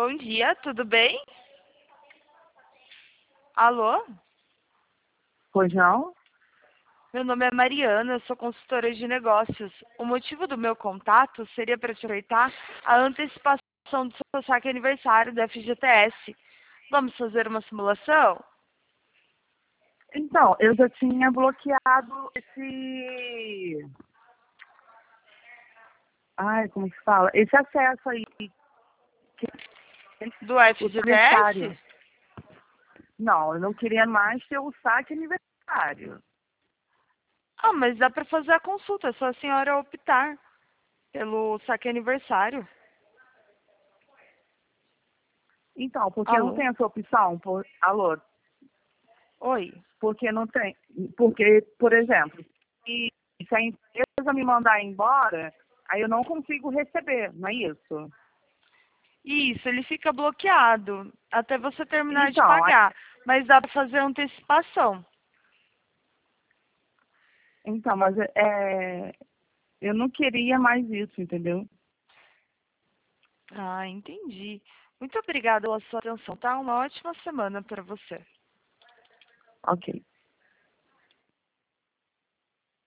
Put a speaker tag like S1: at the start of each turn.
S1: Bom dia, tudo bem? Alô?
S2: Pois não?
S1: Meu nome é Mariana, eu sou consultora de negócios. O motivo do meu contato seria para te aproveitar a antecipação do seu saque aniversário da FGTS. Vamos fazer uma simulação?
S2: Então, eu já tinha bloqueado esse. Ai, como se fala? Esse acesso aí,
S1: Do
S2: o aniversário.
S1: FGTS?
S2: Não, eu não queria mais ter o saque aniversário.
S1: Ah, mas dá para fazer a consulta, é só a senhora optar pelo saque aniversário.
S2: Então, porque não
S1: Alô?
S2: tem essa opção? Alô?
S1: Oi.
S2: Porque não tem. Porque, por exemplo, se a empresa me mandar embora, aí eu não consigo receber, não é isso?
S1: Isso, ele fica bloqueado até você terminar de
S2: Então,
S1: pagar, mas dá para fazer antecipação.
S2: mas eu não queria mais isso, entendeu?
S1: Ah, entendi. Muito obrigada pela sua atenção, tá? Uma ótima semana para você.
S2: Ok.